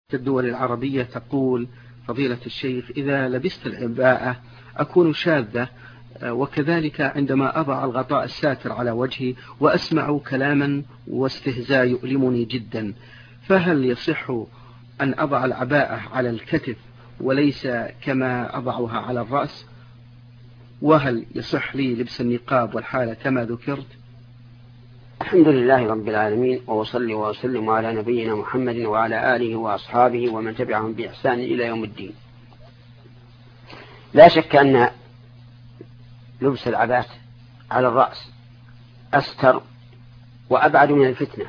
الدول العربية تقول فضيلة الشيخ: إذا لبست العباءة أكون شاذة، وكذلك عندما أضع الغطاء الساتر على وجهي وأسمع كلاما واستهزاء يؤلمني جدا، فهل يصح أن أضع العباءة على الكتف وليس كما أضعها على الرأس؟ وهل يصح لي لبس النقاب والحالة كما ذكرت؟ الحمد لله رب العالمين، وأصلي وأسلم على نبينا محمد وعلى آله وأصحابه ومن تبعهم بإحسان إلى يوم الدين. لا شك أن لبس العباءة على الرأس أستر وأبعد من الفتنة،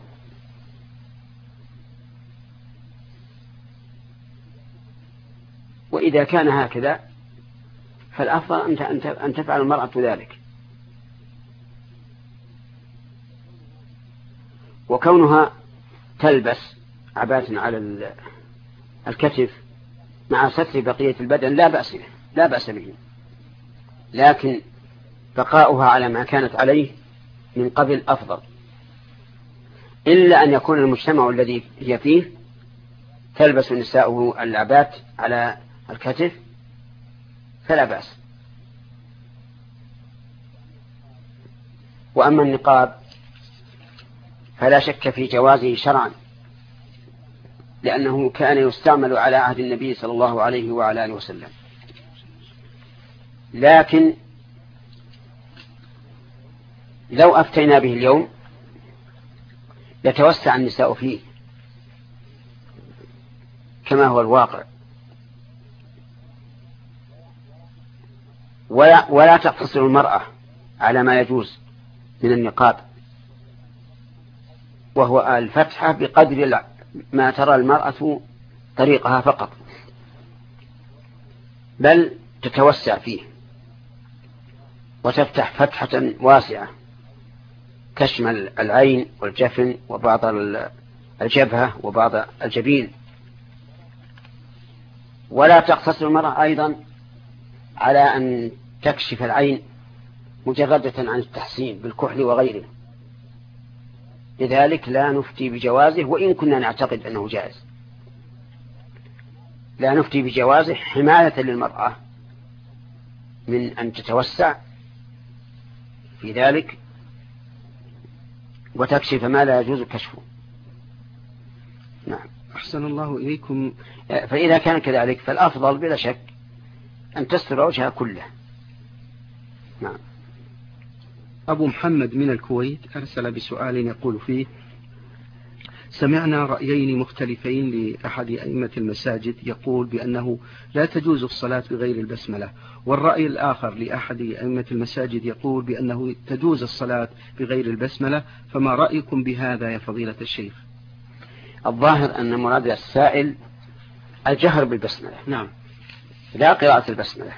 وإذا كان هكذا فالأفضل أن تفعل المرأة ذلك. وكونها تلبس عباءة على الكتف مع ستر بقية البدن لا بأس به، لكن بقاؤها على ما كانت عليه من قبل أفضل، إلا أن يكون المجتمع الذي هي فيه تلبس نساؤه العباءة على الكتف فلا بأس. وأما النقاب فلا شك في جوازه شرعا، لأنه كان يستعمل على عهد النبي صلى الله عليه وعلى آله وسلم، لكن لو أفتينا به اليوم يتوسع النساء فيه كما هو الواقع، ولا تقتصر المرأة على ما يجوز من النقاب، وهو الفتحة بقدر ما ترى المرأة طريقها فقط، بل تتوسع فيه وتفتح فتحة واسعة تشمل العين والجفن وبعض الجبهة وبعض الجبين. ولا تقتصر المرأة أيضا على أن تكشف العين مجردة عن التحسين بالكحل وغيره، لذلك لا نفتي بجوازه، وإن كنا نعتقد أنه جائز. لا نفتي بجوازه حماية للمرأة من أن تتوسع في ذلك وتكشف ما لا يجوز كشفه. نعم. أحسن الله إليكم. فإذا كان كذلك فالأفضل بلا شك أن تستر وجهها كله. نعم. أبو محمد من الكويت أرسل بسؤال يقول فيه: سمعنا رأيين مختلفين لأحد أئمة المساجد يقول بأنه لا تجوز الصلاة بغير البسملة، والرأي الآخر لأحد أئمة المساجد يقول بأنه تجوز الصلاة بغير البسملة، فما رأيكم بهذا يا فضيلة الشيخ؟ الظاهر أن مراد السائل الجهر بالبسملة. نعم. لا قراءة البسملة،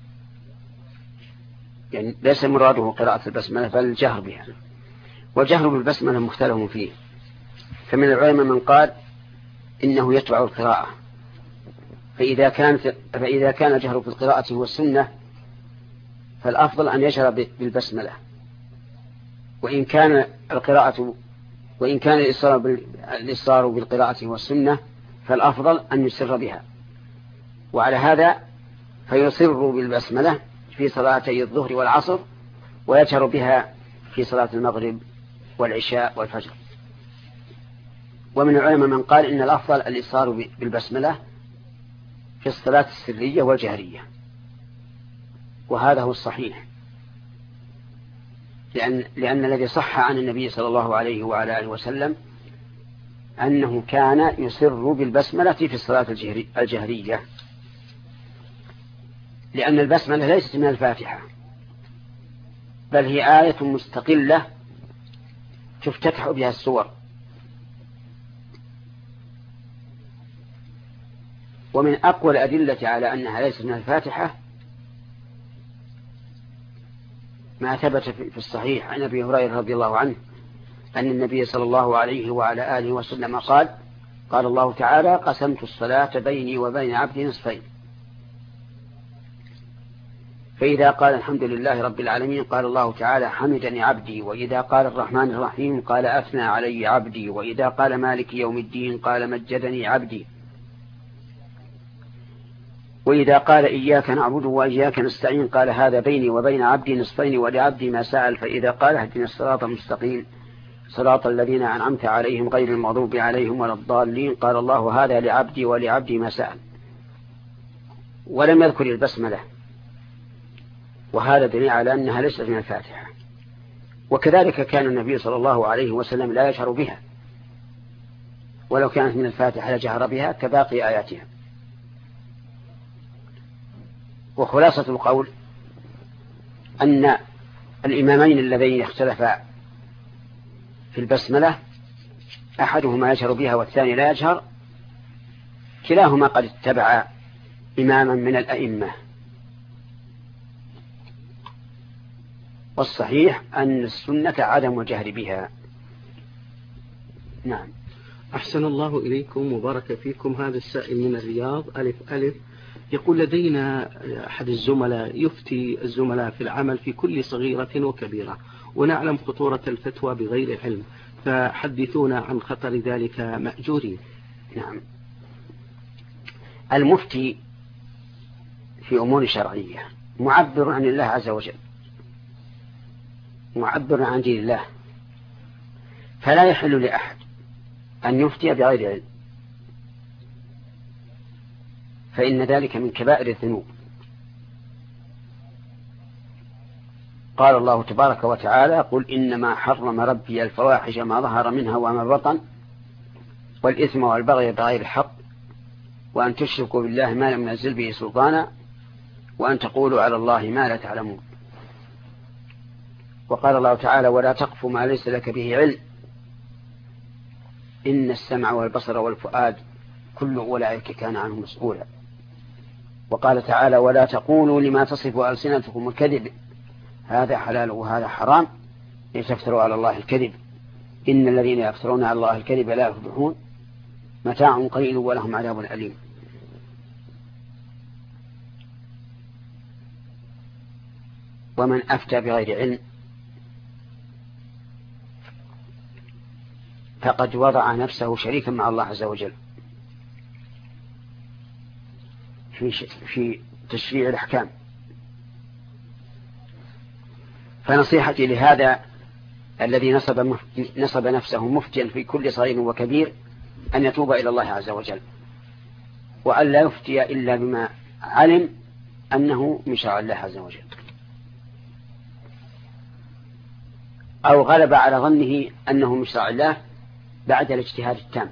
يعني ليس مراده قراءة البسملة بل الجهر بها، والجهر بالبسملة مختلف فيه، فمن العلماء من قال إنه يتبع القراءة، فإذا كان الجهر بالقراءة هو السنة فالأفضل أن يجهر بالبسملة، وإن كان الإصرار بالقراءة هو السنة فالأفضل أن يسر بها. وعلى هذا فيصر بالبسملة في صلاتي الظهر والعصر، ويجهر بها في صلاة المغرب والعشاء والفجر. ومن العلماء من قال إن الأفضل الإصرار بالبسملة في الصلاة السرية والجهرية، وهذا هو الصحيح، لأن الذي صح عن النبي صلى الله عليه وعلى آله وسلم أنه كان يصر بالبسملة في الصلاة الجهرية، لأن البسملة ليست من الفاتحة بل هي آية مستقلة تفتتح بها السور. ومن أقوى الأدلة على أنها ليست من الفاتحة ما ثبت في الصحيح عن أبي هريرة رضي الله عنه أن النبي صلى الله عليه وعلى آله وسلم قال الله تعالى: قسمت الصلاة بيني وبين عبدي نصفين، فإذا قال الحمد لله رب العالمين قال الله تعالى: حمدني عبدي، وإذا قال الرحمن الرحيم قال: أثنى علي عبدي، وإذا قال مالك يوم الدين قال: مجدني عبدي. وإذا قال إياك نعبد وإياك نستعين قال هذا بيني وبين عبدي نصفين ولعبدي ما سأل. فإذا قال اهدنا الصراط المستقيم صراط الذين أنعمت عليهم غير المغضوب عليهم ولا الضالين قال الله هذا لعبدي ولعبدي ما سأل. ولم يذكر البسملة، وهذا دليل على أنها ليست من الفاتحة. وكذلك كان النبي صلى الله عليه وسلم لا يجهر بها، ولو كانت من الفاتحة لجهر بها كباقي آياتها. وخلاصة القول أن الإمامين اللذين اختلفا في البسملة أحدهما يجهر بها والثاني لا يجهر، كلاهما قد اتبع إماما من الأئمة. والصحيح أن السنة عدم الجهر بها. نعم. أحسن الله إليكم وبارك فيكم. هذا السائل من الرياض ألف يقول لدينا أحد الزملاء يفتي الزملاء في العمل في كل صغيرة وكبيرة، ونعلم خطورة الفتوى بغير علم، فحدثونا عن خطر ذلك مأجورين. نعم. المفتي في أمور شرعية معبر عن الله عز وجل، معبر عن دين الله، فلا يحل لأحد أن يفتي بغير علم، فإن ذلك من كبائر الذنوب. قال الله تبارك وتعالى قل إنما حرم ربي الفواحش ما ظهر منها وما بطن والإثم والبغي بغير الحق وأن تشركوا بالله ما لم ينزل به سلطانا وأن تقولوا على الله ما لا تعلمون. وقال الله تعالى ولا تقف ما ليس لك به علم إن السمع والبصر والفؤاد كل أولئك كان عنه مسؤولا. وقال تعالى ولا تقولوا لما تصف ألسنتكم الكذب هذا حلال وهذا حرام لتفتروا على الله الكذب إن الذين يفترون على الله الكذب لا يفلحون متاع قليل ولهم عذاب أليم. ومن أفتى بغير علم فقد وضع نفسه شريكا مع الله عز وجل في تشريع الأحكام. فنصيحتي لهذا الذي نصب نفسه مفتيا في كل صغير وكبير أن يتوب إلى الله عز وجل، وأن لا يفتي إلا بما علم أنه من شرع الله عز وجل، أو غلب على ظنه أنه من شرع الله بعد الاجتهاد التام.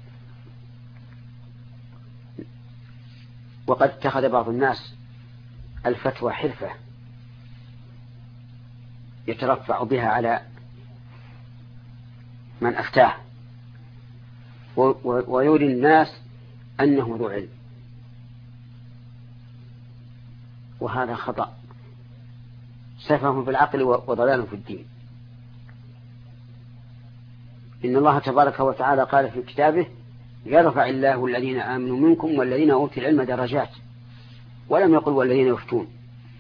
وقد اتخذ بعض الناس الفتوى حرفة يترفع بها على من أفتاه ويري الناس أنه ذو علم، وهذا خطأ، سفه في العقل وضلال في الدين. إن الله تبارك وتعالى قال في كتابه يرفع الله الذين آمنوا منكم والذين أوتوا العلم درجات، ولم يقل والذين يفتون.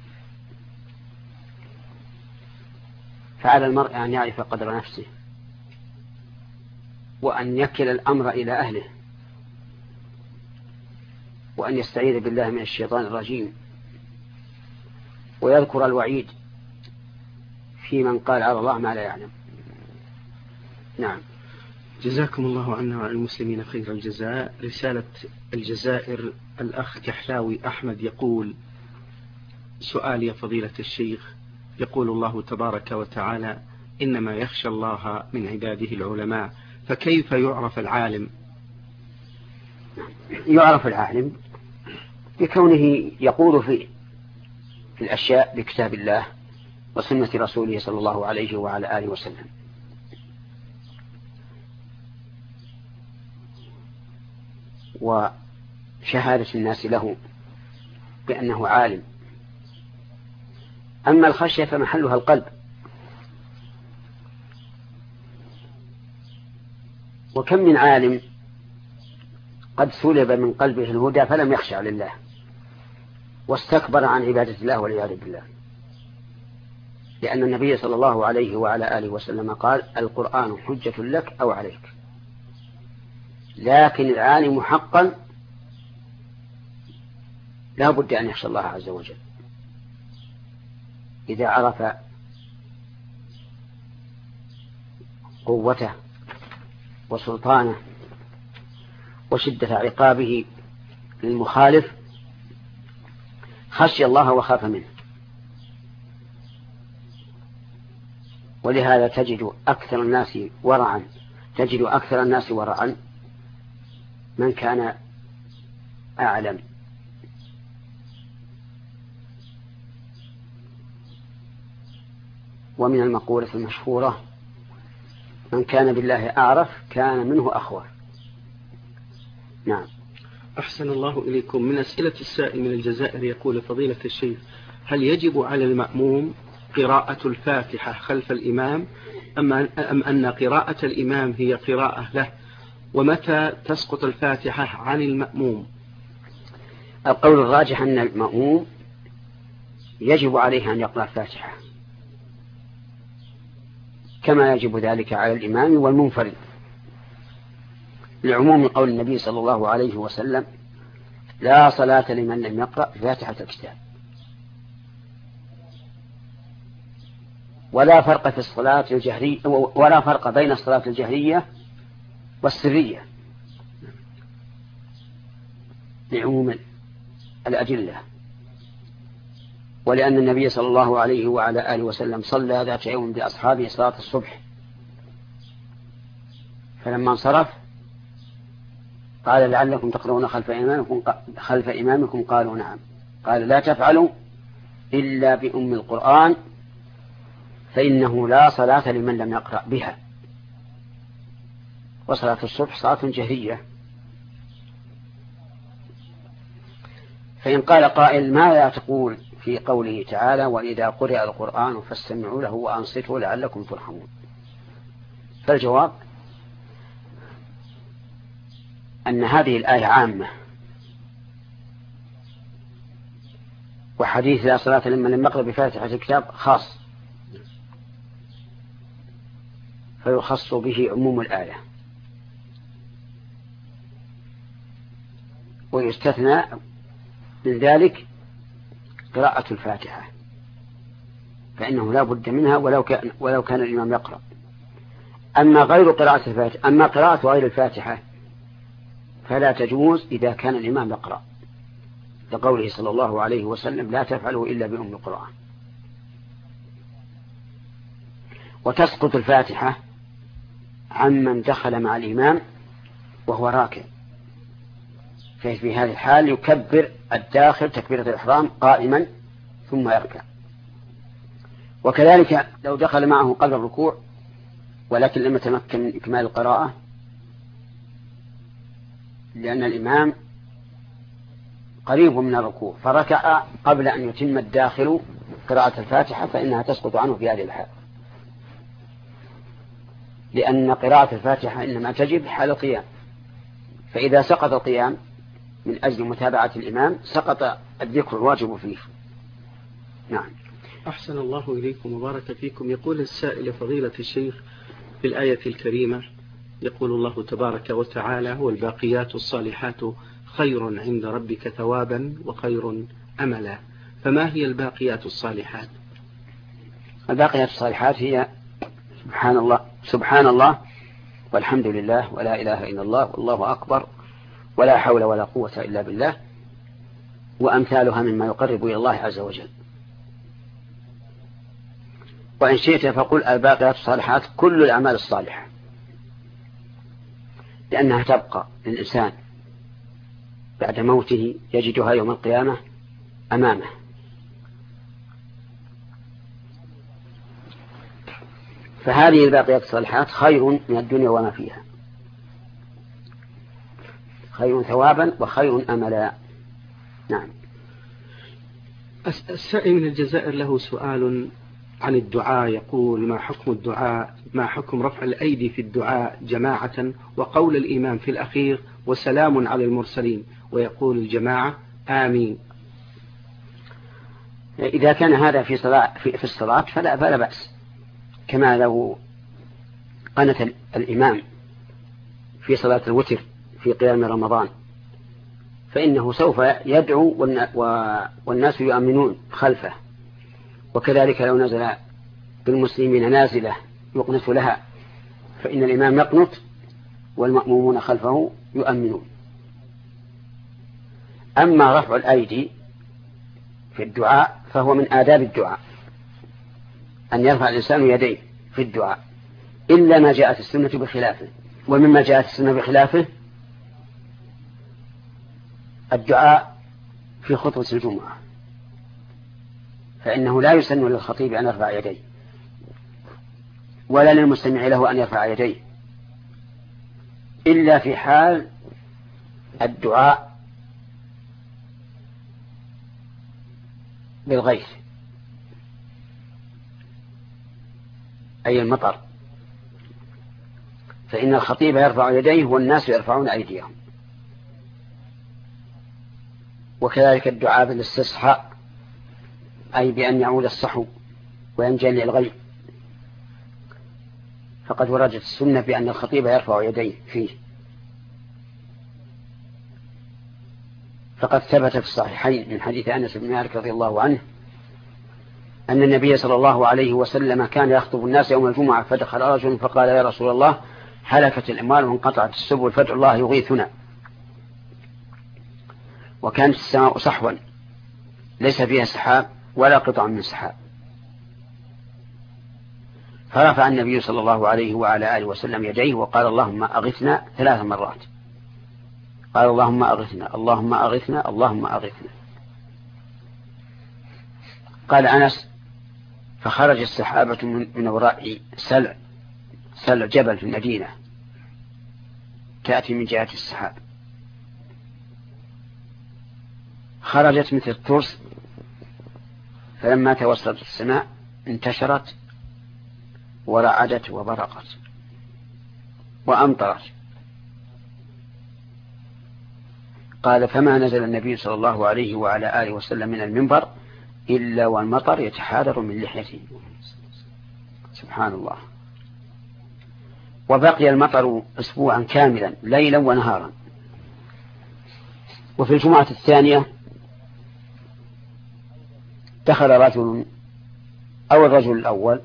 فعلى المرء أن يعرف قدر نفسه وأن يكل الأمر إلى أهله وأن يستعيذ بالله من الشيطان الرجيم ويذكر الوعيد في من قال على الله ما لا يعلم. نعم. جزاكم الله عنا وعن المسلمين خير الجزاء. رسالة الجزائر الأخ كحلاوي أحمد يقول سؤال يا فضيلة الشيخ، يقول الله تبارك وتعالى إنما يخشى الله من عباده العلماء، فكيف يعرف العالم؟ يعرف العالم بكونه يقول في الأشياء بكتاب الله وسنة رسوله صلى الله عليه وعلى آله وسلم. وشهادة الناس له بأنه عالم. أما الخشية فمحلها القلب، وكم من عالم قد سلب من قلبه الهدى فلم يخشع لله واستكبر عن عبادة الله والعياذ بالله، لأن النبي صلى الله عليه وعلى آله وسلم قال القرآن حجة لك أو عليك، لكن العالم حقا لا بد أن يخشى الله عز وجل إذا عرف قوته وسلطانه وشدة عقابه للمخالف، خشي الله وخاف منه. ولهذا تجد أكثر الناس ورعا من كان أعلم. ومن المقولة المشهورة: من كان بالله أعرف كان منه أخوف. نعم. أحسن الله إليكم. من أسئلة السائل من الجزائر يقول: فضيلة الشيخ، هل يجب على المأموم قراءة الفاتحة خلف الإمام أم أن قراءة الإمام هي قراءة له؟ ومتى تسقط الفاتحة عن المأموم؟ القول الراجح أن المأموم يجب عليه أن يقرأ الفاتحة كما يجب ذلك على الإمام والمنفرد، لعموم قول النبي صلى الله عليه وسلم: لا صلاة لمن لم يقرأ فاتحة الكتاب. ولا فرق في الصلاة الجهرية، ولا فرق بين الصلاة الجهرية والسرية لعموم الأدلة. ولأن النبي صلى الله عليه وعلى آله وسلم صلى ذات يوم بأصحابه صلاة الصبح، فلما انصرف قال: لعلكم تقرؤون خلف إمامكم؟ قالوا: نعم. قال: لا تفعلوا إلا بأم القرآن فإنه لا صلاة لمن لم يقرأ بها. وصلاة الصبح صلاة جهرية. فإن قال قائل: ماذا تقول في قوله تعالى: وإذا قرئ القرآن فاستمعوا له وأنصتوا لعلكم ترحمون؟ فالجواب أن هذه الآية عامة، وحديث لا صلاة لمن لم يقرأ بفاتحة الكتاب خاص، فيخص به عموم الآية، ويستثنى من ذلك قراءة الفاتحة، فإنه لا بد منها ولو كان الإمام يقرأ. أما قراءة غير الفاتحة فلا تجوز إذا كان الإمام يقرأ، لقوله صلى الله عليه وسلم: لا تفعلوا إلا بأم القرآن. وتسقط الفاتحة عمن دخل مع الإمام وهو راكع، ففي هذه الحال يكبر الداخل تكبيرة الإحرام قائما ثم يركع. وكذلك لو دخل معه قبل الركوع ولكن لم يتمكن من إكمال القراءة لأن الإمام قريب من الركوع فركع قبل أن يتم الداخل قراءة الفاتحة، فإنها تسقط عنه في هذه الحال، لأن قراءة الفاتحة إنما تجب حال القيام، فإذا سقط القيام من أجل متابعة الإمام سقط الذكر الواجب فيه. نعم. أحسن الله إليكم وبارك فيكم. يقول السائل: فضيلة الشيخ، في الآية الكريمة يقول الله تبارك وتعالى: والباقيات الصالحات خير عند ربك ثوابا وخير أملا. فما هي الباقيات الصالحات؟ الباقيات الصالحات هي سبحان الله والحمد لله ولا إله إلا الله والله أكبر ولا حول ولا قوة إلا بالله، وأمثالها مما يقرب إلى الله عز وجل. وإن شئت فقل الباقيات الصالحات كل الأعمال الصالحة، لأنها تبقى للإنسان بعد موته يجدها يوم القيامة أمامه. فهذه الباقيات الصالحات خير من الدنيا وما فيها، خير ثوابا وخير أملا. نعم. السائل من الجزائر له سؤال عن الدعاء، يقول: ما حكم الدعاء، ما حكم رفع الأيدي في الدعاء جماعة وقول الإمام في الأخير وسلام على المرسلين، ويقول الجماعة آمين؟ إذا كان هذا في الصلاة فلا بأس، كما لو قنت الإمام في صلاة الوتر في قيام رمضان فإنه سوف يدعو والناس يؤمنون خلفه. وكذلك لو نزل بالمسلمين نازلة يقنت لها فإن الإمام يقنت والمأمومون خلفه يؤمنون. أما رفع الأيدي في الدعاء فهو من آداب الدعاء، أن يرفع الإنسان يديه في الدعاء، إلا ما جاءت السنة بخلافه. ومما جاءت السنة بخلافه الدعاء في خطبة الجمعة، فإنه لا يسن للخطيب أن يرفع يديه ولا للمستمع له أن يرفع يديه، إلا في حال الدعاء بالغيث أي المطر، فإن الخطيب يرفع يديه والناس يرفعون أيديهم. وكذلك الدعاء بالاستصحاء أي بأن يعود الصحو وينجلي الغيث، فقد وردت السنة بأن الخطيب يرفع يديه فيه. فقد ثبت في الصحيحين من حديث أنس بن مالك رضي الله عنه أن النبي صلى الله عليه وسلم كان يخطب الناس يوم الجمعة، فدخل رجل فقال: يا رسول الله، هلكت الأموال وانقطعت السبل فادعوا الله يغيثنا. وكانت السماء صحوا ليس فيها سحاب ولا قطع من سحاب، فرفع النبي صلى الله عليه وعلى آله وسلم يديه وقال: اللهم أغثنا 3 مرات. قال: اللهم أغثنا، اللهم أغثنا، اللهم أغثنا. قال أنس: فخرج السحابة من وراء سلع جبل في المدينة تأتي من جهة السحاب، خرجت مثل الترس، فلما توسطت السماء انتشرت ورعدت وبرقت وأمطرت. قال: فما نزل النبي صلى الله عليه وعلى آله وسلم من المنبر إلا والمطر يتحادر من لحيته. سبحان الله. وبقي المطر أسبوعا كاملا ليلا ونهارا. وفي الجمعة الثانية دخل رجل أو الرجل الأول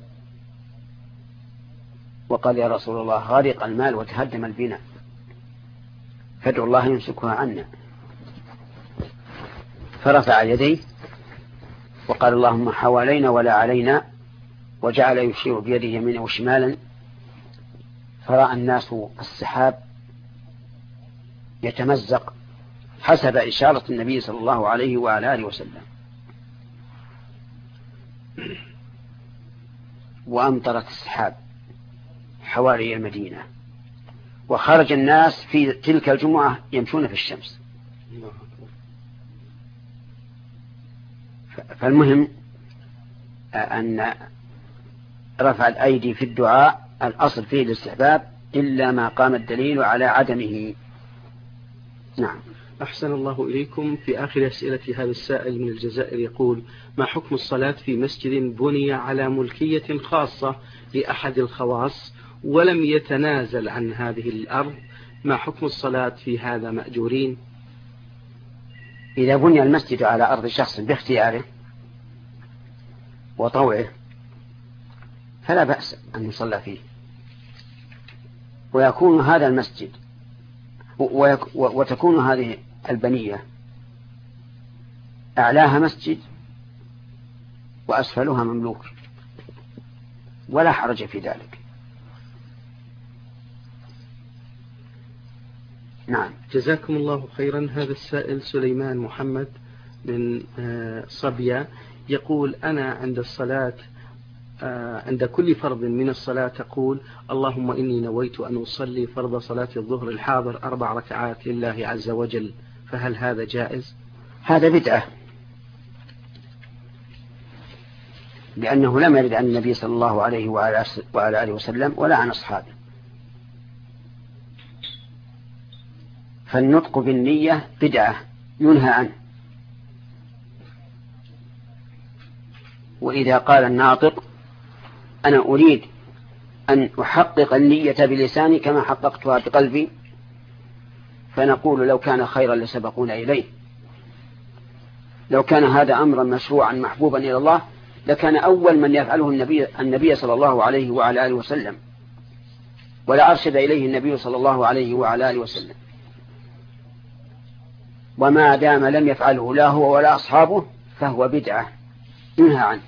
وقال: يا رسول الله، غرق المال وتهدم البناء، فادعوا الله يمسكها عنا. فرفع يديه وقال: اللهم حوالينا ولا علينا، وجعل يشير بيده يمينا وشمالا، فرأى الناس السحاب يتمزق حسب إشارة النبي صلى الله عليه وعلى آله وسلم، وأمطرت السحاب حوالي المدينة، وخرج الناس في تلك الجمعة يمشون في الشمس. فالمهم أن رفع الأيدي في الدعاء الأصل فيه الاستحباب إلا ما قام الدليل على عدمه. نعم. أحسن الله إليكم. في آخر أسئلة هذا السائل من الجزائر يقول: ما حكم الصلاة في مسجد بني على ملكية خاصة لأحد الخواص ولم يتنازل عن هذه الأرض؟ ما حكم الصلاة في هذا مأجورين؟ إذا بني المسجد على أرض شخص باختياره وطوعه فلا بأس أن يصلى فيه، ويكون هذا المسجد وتكون هذه البنية أعلاها مسجد وأسفلها مملوك، ولا حرج في ذلك. نعم. جزاكم الله خيرا. هذا السائل سليمان محمد من صبيا يقول: أنا عند الصلاة عند كل فرض من الصلاة تقول: اللهم إني نويت أن أصلي فرض صلاة الظهر الحاضر 4 ركعات لله عز وجل، فهل هذا جائز؟ هذا بدعة، لأنه لم يرد عن النبي صلى الله عليه وعلى آله وسلم ولا عن أصحابه. فالنطق بالنية بدعة ينهى عنه. وإذا قال الناطق: أنا أريد أن أحقق النية بلساني كما حققتها بقلبي، فنقول لو كان خيرا لسبقونا إليه. لو كان هذا أمرا مشروعا محبوبا إلى الله لكان أول من يفعله النبي صلى الله عليه وعلى آله وسلم، ولا أرشد إليه النبي صلى الله عليه وعلى آله وسلم. وما دام لم يفعله لا هو ولا أصحابه فهو بدعة ينهى عنه.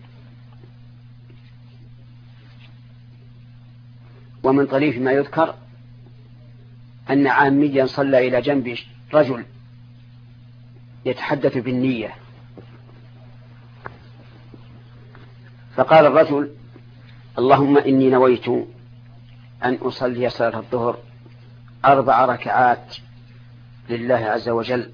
ومن طريف ما يذكر أن عاميا صلى إلى جنب رجل يتحدث بالنية، فقال الرجل: اللهم إني نويت أن أصلي صلاة الظهر 4 ركعات لله عز وجل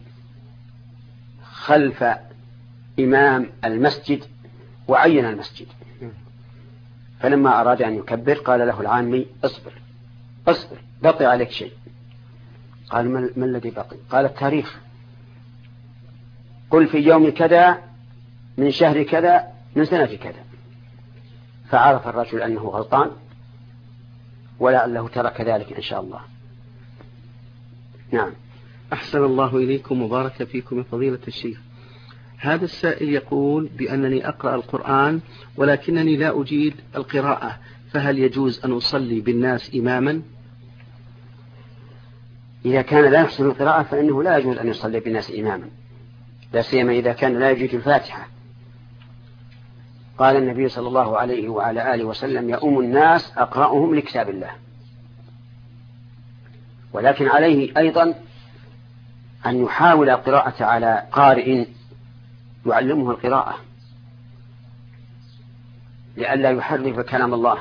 خلف إمام المسجد، وعين المسجد. فلما أراد أن يكبر قال له العامي: اصبر بقي عليك شيء. قال: ما الذي بقي؟ قال: التاريخ. قل في يوم كذا من شهر كذا من سنة كذا. فعرف الرجل أنه غلطان ولعله ترك ذلك إن شاء الله. نعم. أحسن الله إليكم وبارك فيكم يا فضيلة الشيخ. هذا السائل يقول بأنني أقرأ القرآن ولكنني لا أجيد القراءة، فهل يجوز أن أصلي بالناس إماما؟ إذا كان لا يحسن القراءة فإنه لا يجوز أن يصلي بالناس إماما، لا سيما إذا كان لا يجيد الفاتحة. قال النبي صلى الله عليه وعلى آله وسلم: يؤم الناس أقرأهم لكتاب الله. ولكن عليه أيضا أن يحاول القراءة على قارئ يعلمه القراءة لئلا يحرف كلام الله،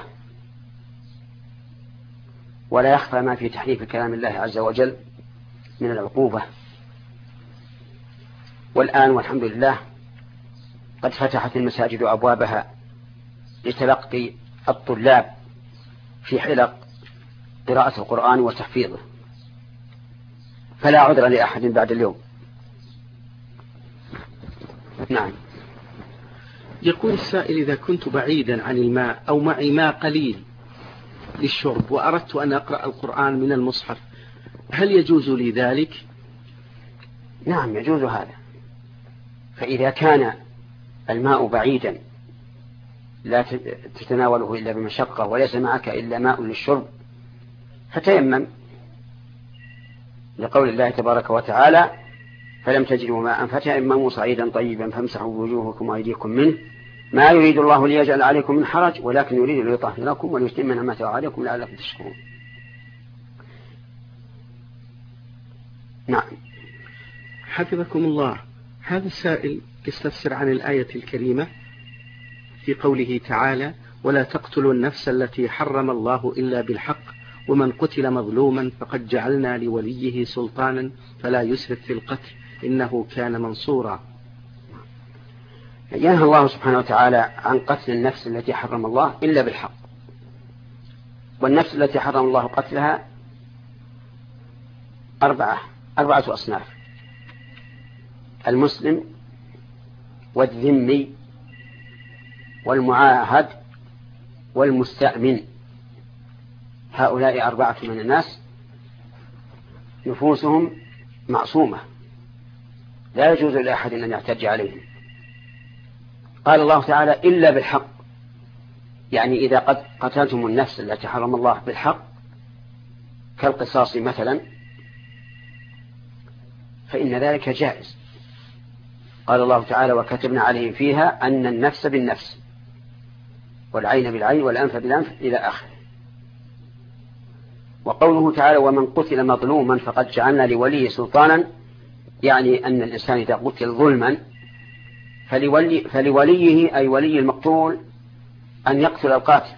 ولا يخفى ما في تحريف كلام الله عز وجل من العقوبة. والآن والحمد لله قد فتحت المساجد أبوابها لتلقي الطلاب في حلق قراءة القرآن وتحفيظه، فلا عذر لأحد بعد اليوم. نعم. يقول السائل: إذا كنت بعيدا عن الماء أو معي ماء قليل للشرب وأردت أن أقرأ القرآن من المصحف، هل يجوز لي ذلك؟ نعم يجوز هذا. فإذا كان الماء بعيدا لا تتناوله إلا بمشقة وليس معك إلا ماء للشرب فتيمم، لقول الله تبارك وتعالى: فلم تجدوا ماء فتيمموا صعيدا طيبا فامسحوا بوجوهكم وأيديكم منه ما يريد الله ليجعل عليكم من حرج ولكن يريد ليطهركم وليتم نعمته عليكم لعلكم تشكرون. نعم. حفظكم الله. هذا السائل يستفسر عن الآية الكريمة في قوله تعالى: ولا تقتلوا النفس التي حرم الله إلا بالحق ومن قتل مظلوما فقد جعلنا لوليه سلطانا فلا يسرف في القتل إنه كان منصورا. ينهى الله سبحانه وتعالى عن قتل النفس التي حرم الله إلا بالحق، والنفس التي حرم الله قتلها أربعة أصناف: المسلم والذمي والمعاهد والمستأمن. هؤلاء 4 من الناس نفوسهم معصومة لا يجوز لأحد أن يعتدي عليهم. قال الله تعالى: إلا بالحق، يعني إذا قد قتلتم النفس التي حرم الله بالحق كالقصاص مثلا فإن ذلك جائز. قال الله تعالى: وكتبنا عليهم فيها أن النفس بالنفس والعين بالعين والأنف بالأنف إلى آخره. وقوله تعالى: ومن قتل مظلوما فقد جعلنا لوليه سلطانا، يعني أن الإنسان إذا قتل ظلما فلوليه أي ولي المقتول أن يقتل القاتل.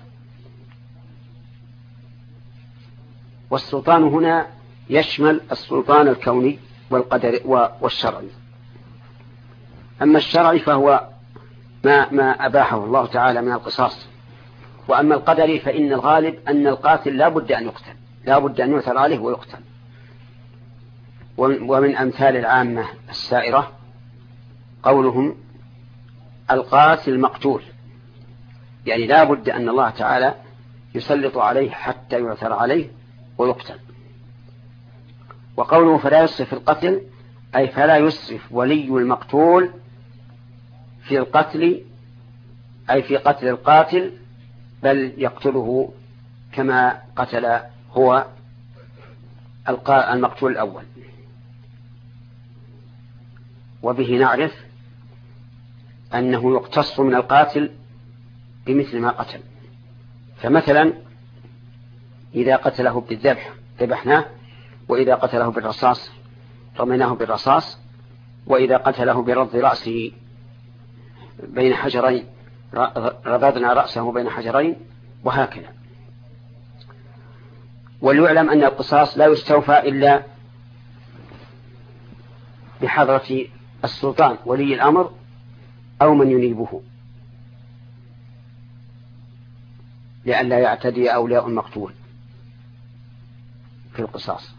والسلطان هنا يشمل السلطان الكوني والقدري والشرعي. أما الشرعي فهو ما أباحه الله تعالى من القصاص، وأما القدري فإن الغالب أن القاتل لا بد أن يقتل، لا بد أن يؤثر عليه ويقتل. ومن أمثال العامة السائرة قولهم: القاتل مقتول، يعني لا بد أن الله تعالى يسلط عليه حتى يؤثر عليه ويقتل. وقوله فلا يسرف في القتل أي فلا يسرف ولي المقتول في القتل، أي في قتل القاتل، بل يقتله كما قتل هو المقتول الأول. وبه نعرف أنه يقتص من القاتل بمثل ما قتل. فمثلا إذا قتله بالذبح ذبحناه، وإذا قتله بالرصاص رميناه بالرصاص، وإذا قتله برض رأسه بين حجرين رضضنا رأسه بين حجرين، وهكذا. وليعلم أن القصاص لا يستوفى إلا بحضرة السلطان ولي الأمر أو من ينيبه، لئلا يعتدي أولياء المقتول في القصاص.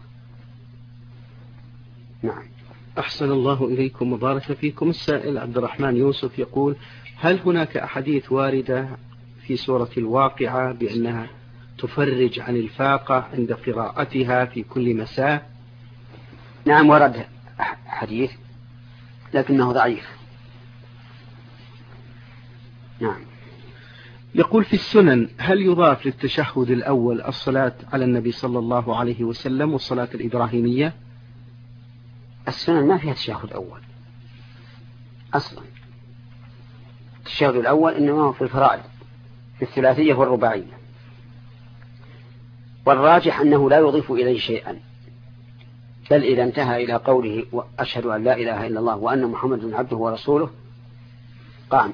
نعم. أحسن الله إليكم وبارك فيكم. السائل عبد الرحمن يوسف يقول: هل هناك أحاديث واردة في سورة الواقعة بأنها تفرج عن الفاقة عند قراءتها في كل مساء؟ نعم ورد حديث لكنه ضعيف. نعم. يقول: في السنن هل يضاف للتشهد الأول الصلاة على النبي صلى الله عليه وسلم والصلاة الإبراهيمية؟ السنن ما فيها تشهد أول أصلا. التشهد الأول إنما هو في الفرائض، في الثلاثية والرباعية، والراجح أنه لا يضيف إليه شيئا، بل إذا انتهى إلى قوله وأشهد أن لا إله إلا الله وأن محمد عبده ورسوله قام.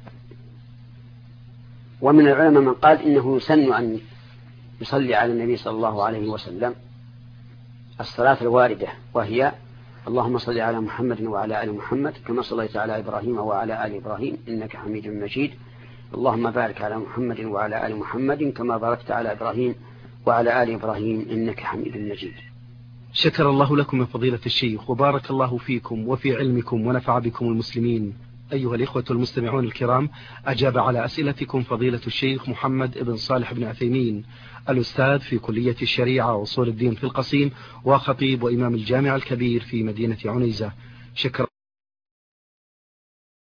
ومن العلماء من قال إنه يسن أن يصلي على النبي صلى الله عليه وسلم الصلاة الواردة، وهي اللهم صل على محمد وعلى آل محمد كما صليت على إبراهيم وعلى آل إبراهيم إنك حميد مجيد، اللهم بارك على محمد وعلى آل محمد كما باركت على إبراهيم وعلى آل إبراهيم إنك حميد مجيد. شكر الله لكم يا فضيلة الشيخ، وبارك الله فيكم وفي علمكم ونفع بكم المسلمين. أيها الإخوة المستمعون الكرام، أجاب على أسئلتكم فضيلة الشيخ محمد بن صالح بن عثيمين، الأستاذ في كلية الشريعة وأصول الدين في القصيم، وخطيب وإمام الجامع الكبير في مدينة عنيزة. شكرا.